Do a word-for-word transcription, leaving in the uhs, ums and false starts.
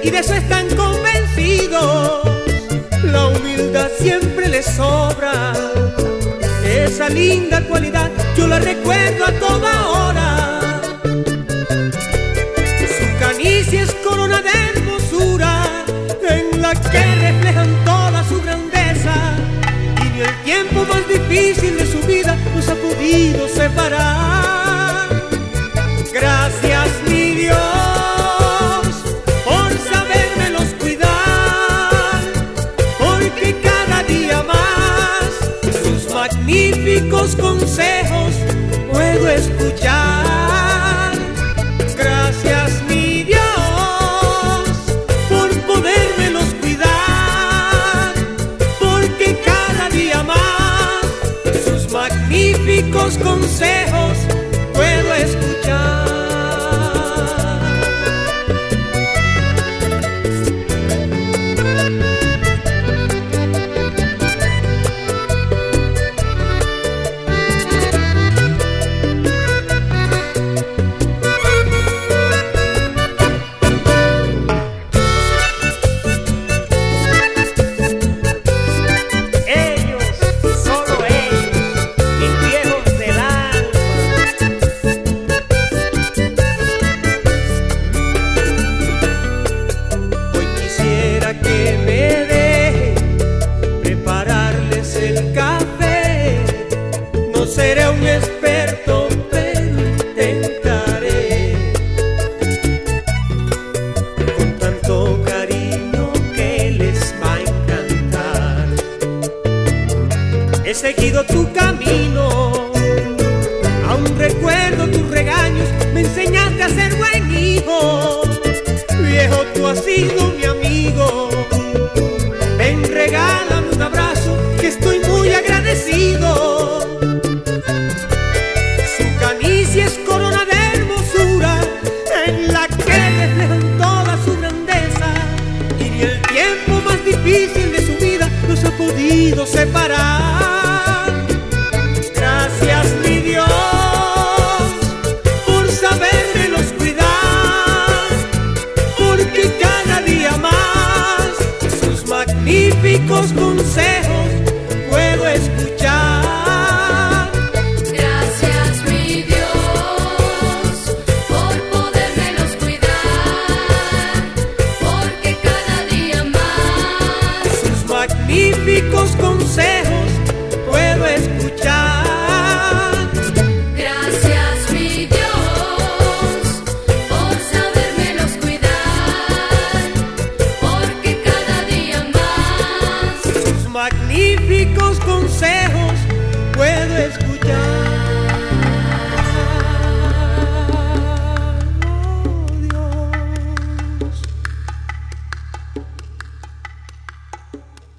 y de eso están convencidos. La humildad siempre les sobra, esa linda cualidad yo la recuerdo a toda hora. Su canicie es corona de hermosura, en la que reflejan toda su grandeza, y ni el tiempo más difícil de su vida nos ha podido separar. Gracias, mi Dios, por sabérmelos cuidar, porque cada día más sus magníficos consejos puedo escuchar. Gracias, mi Dios, por podérmelos cuidar, porque cada día más sus magníficos consejos puedo escuchar. Que me deje prepararles el café. No seré un experto, pero intentaré, con tanto cariño que les va a encantar. He seguido tu camino, aún recuerdo tus regaños, me enseñaste a ser buen hijo. Viejo, tú has sido mi amigo, ven, regálame un abrazo, que estoy muy agradecido. Su canicie es corona de hermosura, en la que reflejan toda su grandeza, y ni el tiempo más difícil de su vida nos ha podido separar. Gracias, mi Dios, por sabérmelos cuidar, porque cada día más sus magníficos consejos puedo escuchar. Gracias, mi Dios, por podérmelos cuidar, porque cada día más sus magníficos consejos puedo escuchar. Gracias, mi Dios, por sabérmelos cuidar, porque cada día más Sus magníficos consejos puedo escuchar.